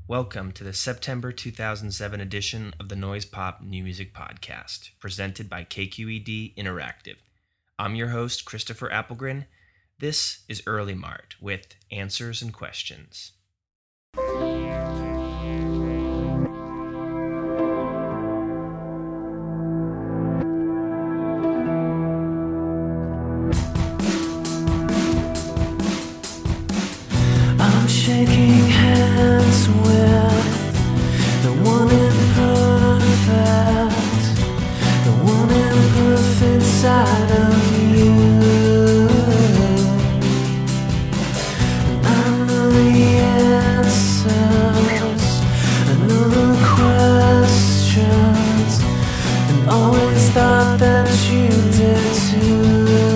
Welcome to the September 2007 edition of the Noise Pop New Music Podcast, presented by KQED Interactive. I'm your host, Christopher Applegren. This is Early Mart with answers and questions. I'm shaking hands with the one imperfect side of you. And I know the answers, I know the questions, and always thought that you did too.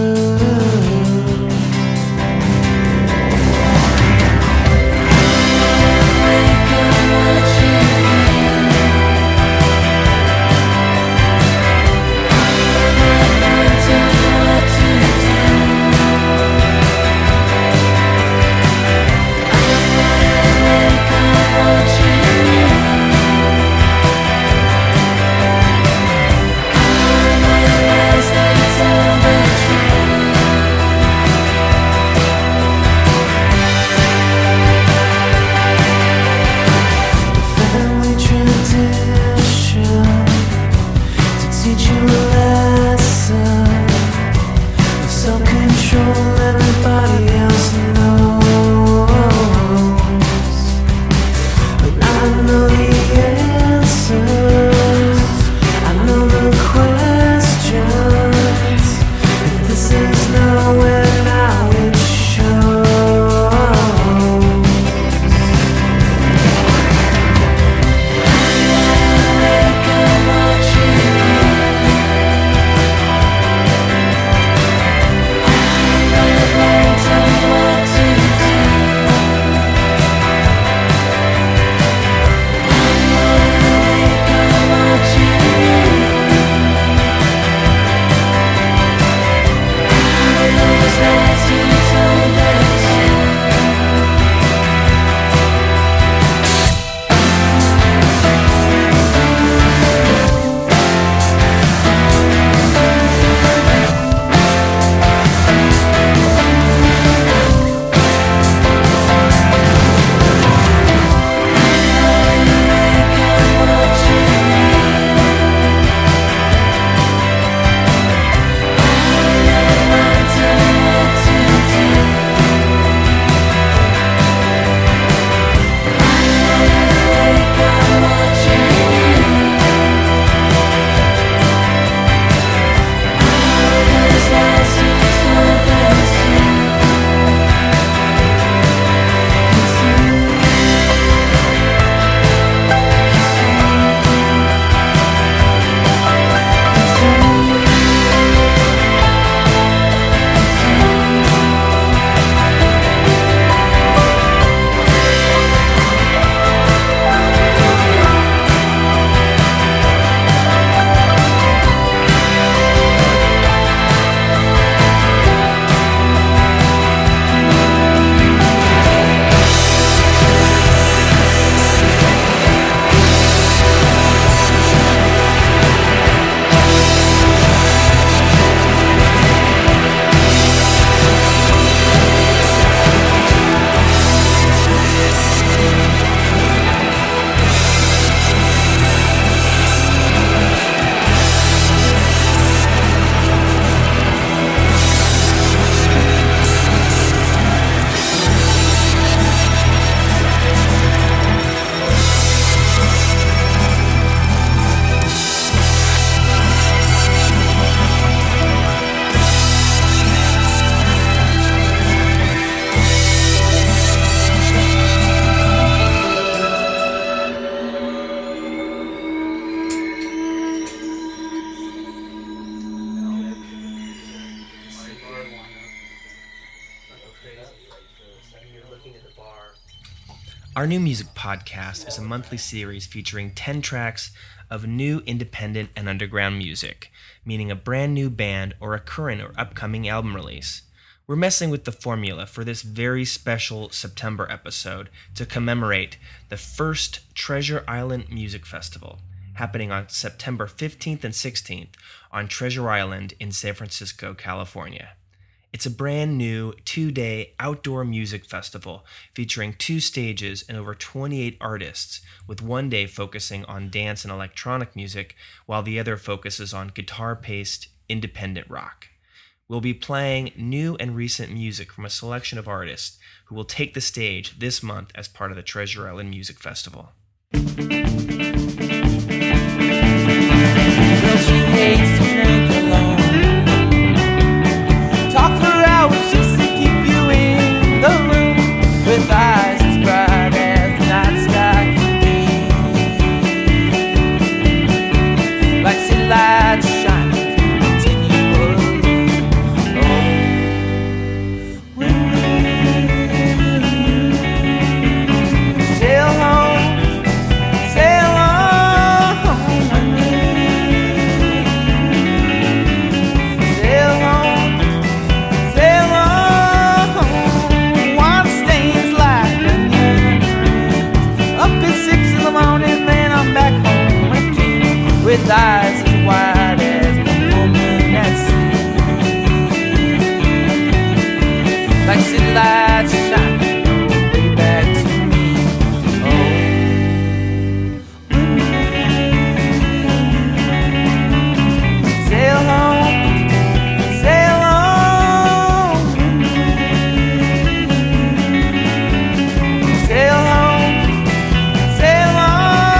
Our New Music Podcast is a monthly series featuring 10 tracks of new independent and underground music, meaning a brand new band or a current or upcoming album release. We're messing with the formula for this very special September episode to commemorate the first Treasure Island Music Festival, happening on September 15th and 16th on Treasure Island in San Francisco, California. It's a brand new 2-day outdoor music festival featuring 2 stages and over 28 artists, with one day focusing on dance and electronic music, while the other focuses on guitar-paced independent rock. We'll be playing new and recent music from a selection of artists who will take the stage this month as part of the Treasure Island Music Festival. Well, she hates to drink alone. Talk for hours just to keep you in the room, with eyes as bright as the night sky can be, like city lights shining continually. Oh, when we sail home, sail on, sail home, sail on. Wine stains like onion rings. Up at 6 in the morning, then I'm back home again, with eyes as wide as the full moon at sea, like city lights shining way back to me. Oh, sail home, sail on, sail home, sail on.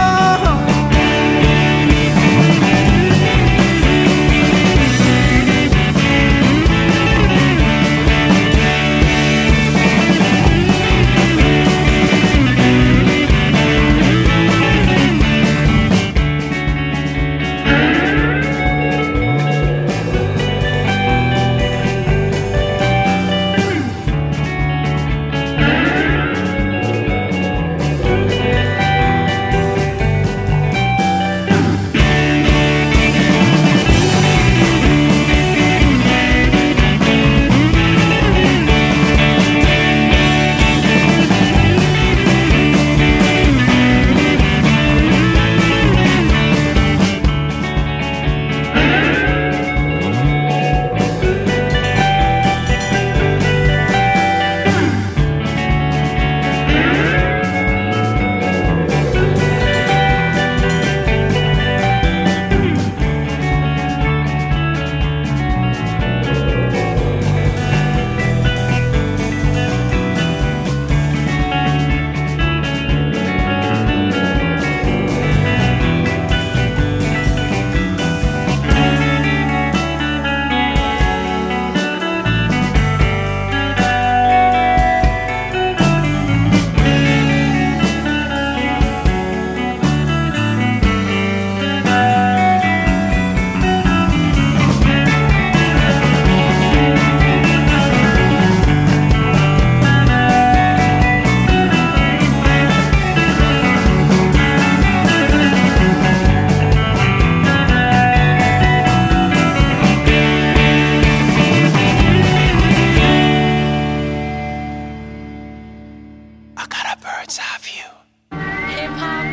I got a bird's eye view. Hip hop,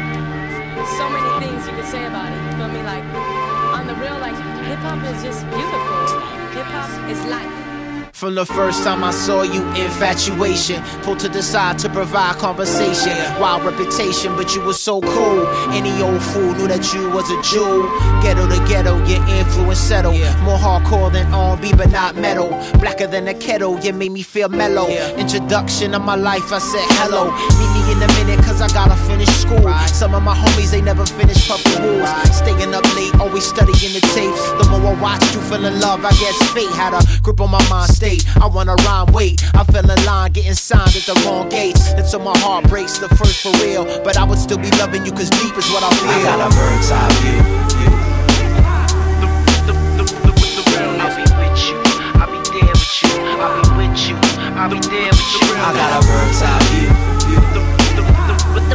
so many things you can say about it. You feel me? Like, on the real, like, hip hop is just beautiful. Hip hop is life. From the first time I saw you, infatuation pulled to the side to provide conversation. Wild reputation, but you were so cool. Any old fool knew that you was a Jew. Ghetto to ghetto, your influence settled. More hardcore than R&B, but not metal. Blacker than a kettle, you made me feel mellow. Introduction of my life, I said hello. Meet me in a minute, cause I gotta finish school. Some of my homies, they never finished puffin' rules. Staying up late, always studying the tapes. The more I watched you fell in love, I guess fate had a grip on my mind state. I wanna rhyme, wait, I fell in line, getting signed at the wrong gates. Until my heart breaks, the first for real. But I would still be loving you, cause deep is what I feel. I got a bird's eye view. The real, I'll be with you, I'll be there with you, I'll be with you, I'll be there with you. I got a bird's eye view. The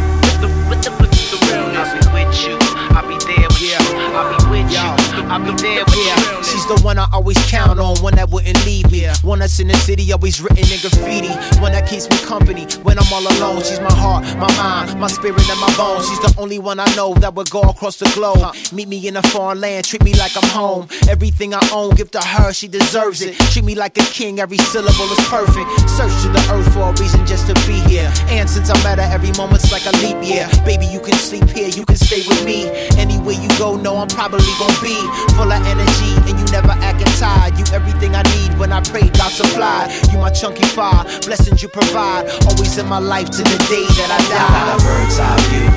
real, I'll be with you, I'll be there with you, I'll be with you, I'll be there Yeah, she's the one I always count on, one that wouldn't leave me. One that's in the city, always written in graffiti. One that keeps me company when I'm all alone. She's my heart, my mind, my spirit and my bones. She's the only one I know that would go across the globe. Meet me in a foreign land, treat me like I'm home. Everything I own, give to her, she deserves it. Treat me like a king, every syllable is perfect. Search to the earth for a reason just to be here. And since I met her, every moment's like a leap year. Baby, you can sleep here, you can stay with me. Anywhere you go, know I'm probably gonna be full of energy, and you never acting tired. You everything I need when I pray, God supplied. You my chunky fire, blessings you provide. Always in my life to the day that I die. I got a bird's eye view.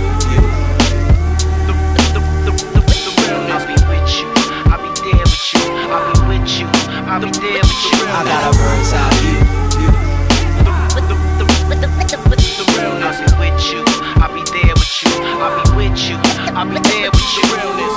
I'll be with you, I'll be there with you, I'll be with you, I'll be there with you. I got a bird's eye view. I'll be with you, I'll be there with you, I'll be with you, I'll be there with you.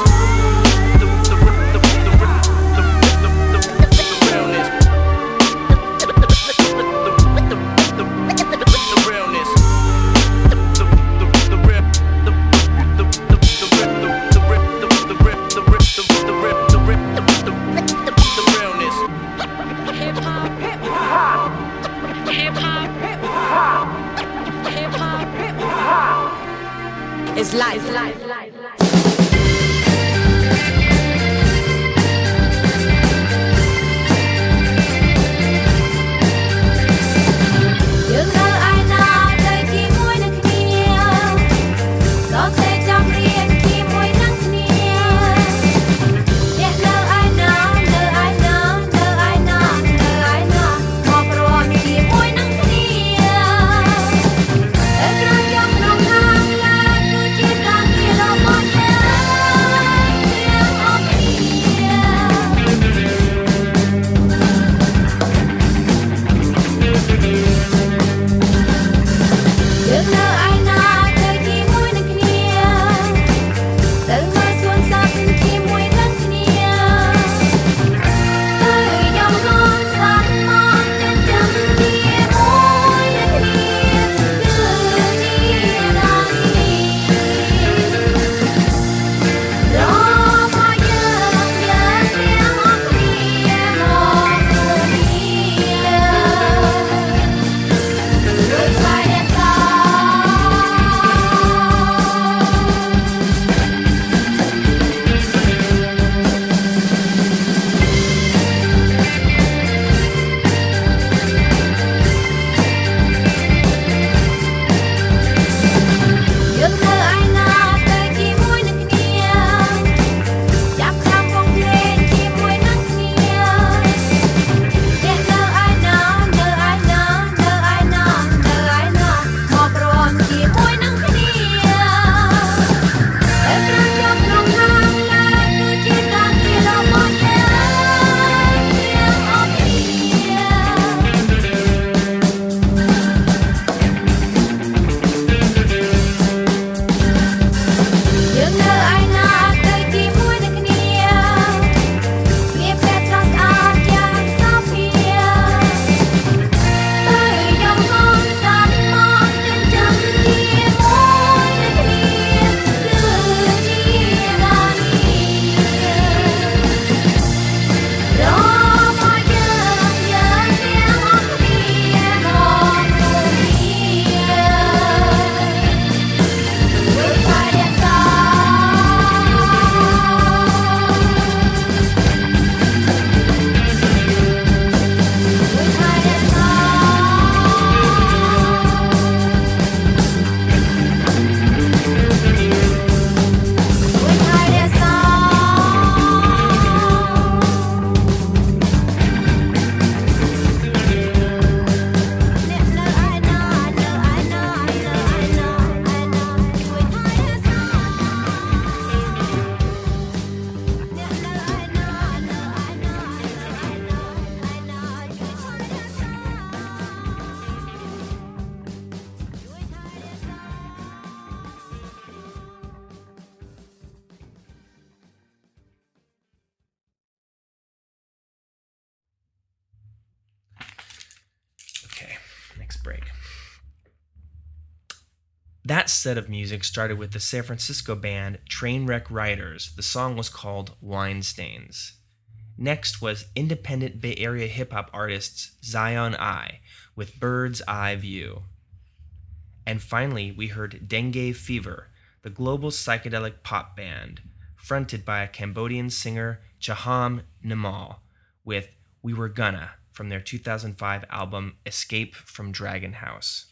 It's life. That set of music started with the San Francisco band Trainwreck Riders. The song was called Wine Stains. Next was independent Bay Area hip-hop artists Zion I with Bird's Eye View. And finally, we heard Dengue Fever, the global psychedelic pop band, fronted by a Cambodian singer Chaham Nimal, with We Were Gonna from their 2005 album Escape from Dragon House.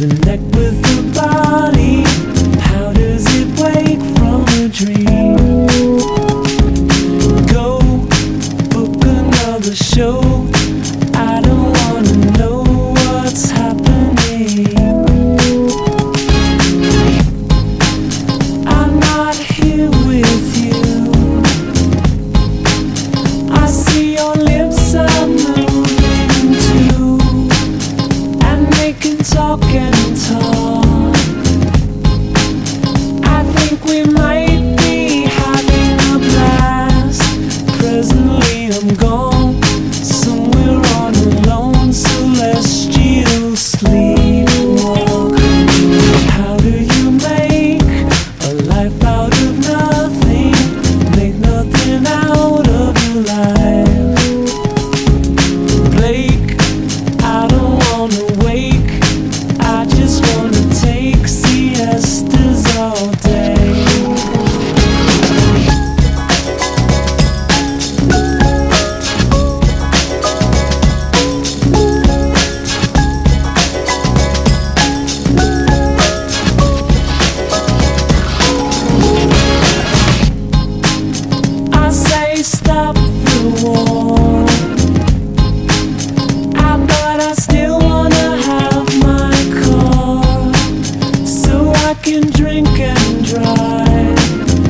Connect with the body. How does it wake from a dream? Go book another show. I don't wanna know what's happening. I'm not here with you. I see your lips are moving too, and they can talk and talk. I think we might be having a blast. Presently I'm gone, somewhere on a lone celestial sleepwalk. How do you make a life out of nothing? Make nothing out of your life. Blake, I don't wanna wake. I just wanna take siestas all day. I say stop the war. But I still wanna have my car, so I can drink and drive.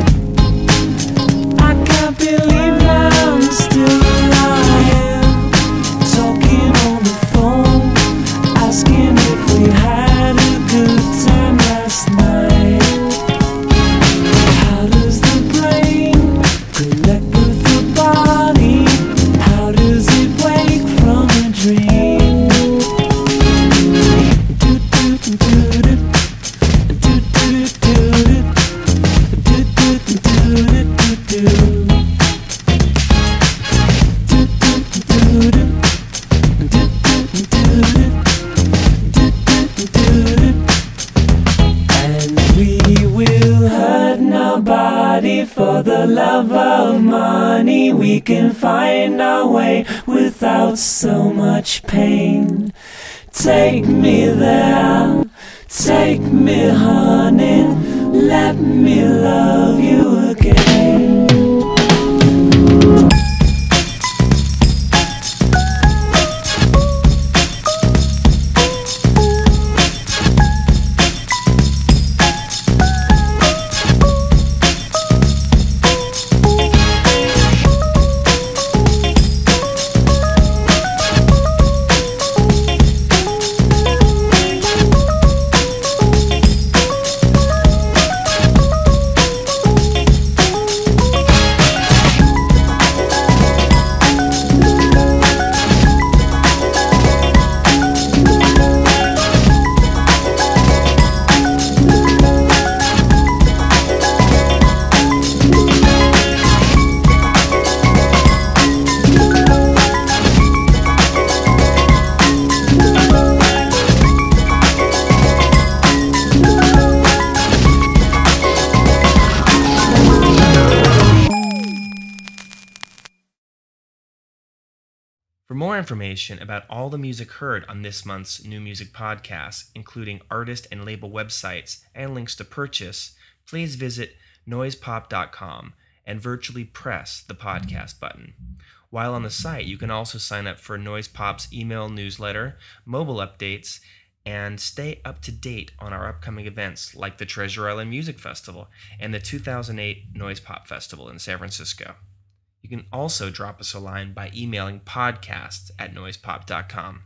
I can't believe I'm still alive. Talking on the phone, asking if we had a good time last night. How does the brain connect with the body? How does it wake from a dream? And we will hurt nobody for the love of money. We can find our way without so much pain. Take me there, take me, honey, let me love you again. For more information about all the music heard on this month's New Music Podcast, including artist and label websites and links to purchase, please visit noisepop.com and virtually press the podcast button. While on the site, you can also sign up for Noise Pop's email newsletter, mobile updates, and stay up to date on our upcoming events like the Treasure Island Music Festival and the 2008 Noise Pop Festival in San Francisco. You can also drop us a line by emailing podcasts@noisepop.com.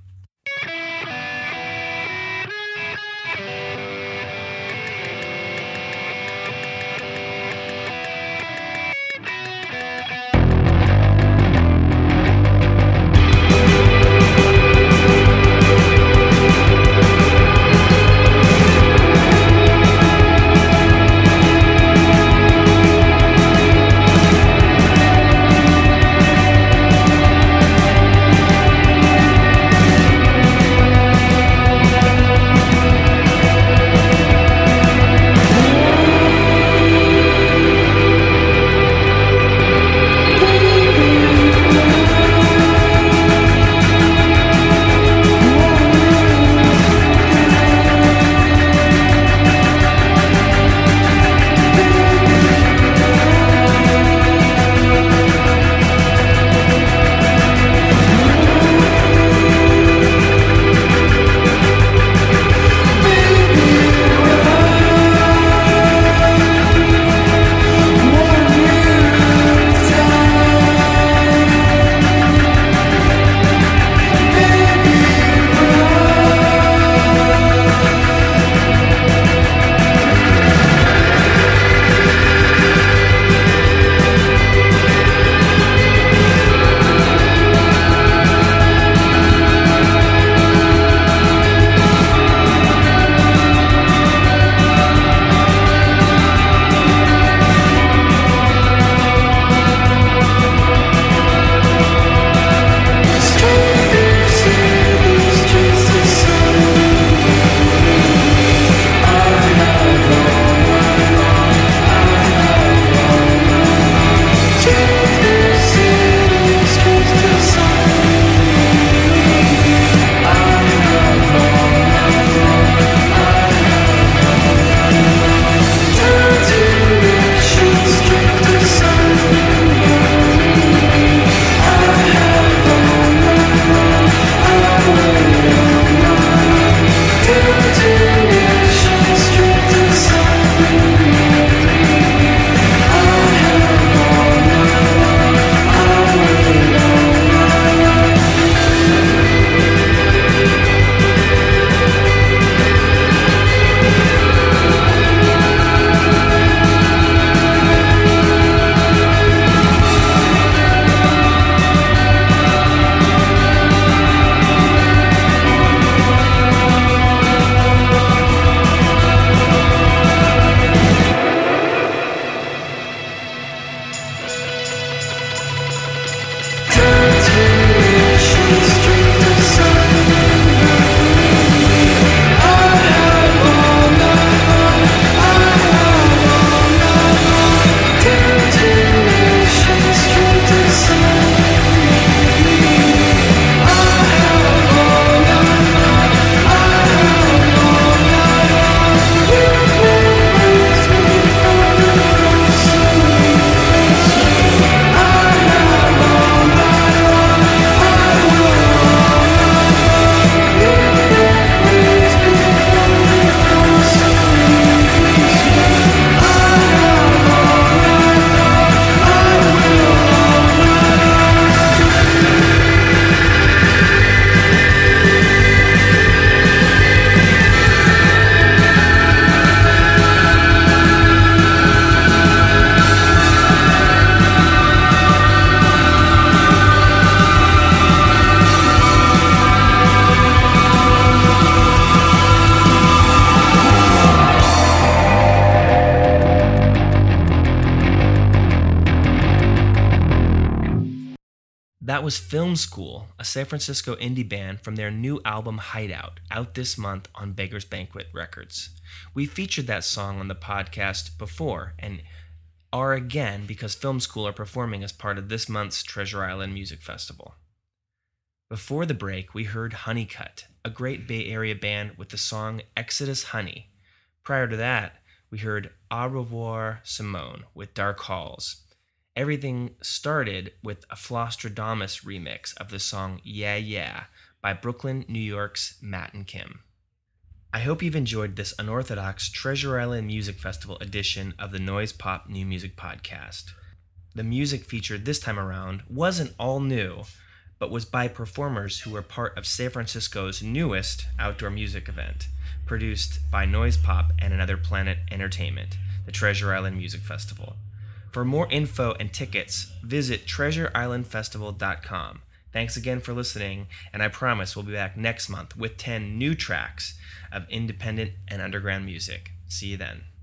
was Film School, a San Francisco indie band from their new album Hideout, out this month on Beggar's Banquet Records. We featured that song on the podcast before and are again because Film School are performing as part of this month's Treasure Island Music Festival. Before the break, we heard Honeycut, a great Bay Area band with the song Exodus Honey. Prior to that, we heard Au Revoir Simone with Dark Halls. Everything started with a Flostradamus remix of the song Yeah Yeah by Brooklyn, New York's Matt and Kim. I hope you've enjoyed this unorthodox Treasure Island Music Festival edition of the Noise Pop New Music Podcast. The music featured this time around wasn't all new, but was by performers who were part of San Francisco's newest outdoor music event, produced by Noise Pop and Another Planet Entertainment, the Treasure Island Music Festival. For more info and tickets, visit treasureislandfestival.com. Thanks again for listening, and I promise we'll be back next month with 10 new tracks of independent and underground music. See you then.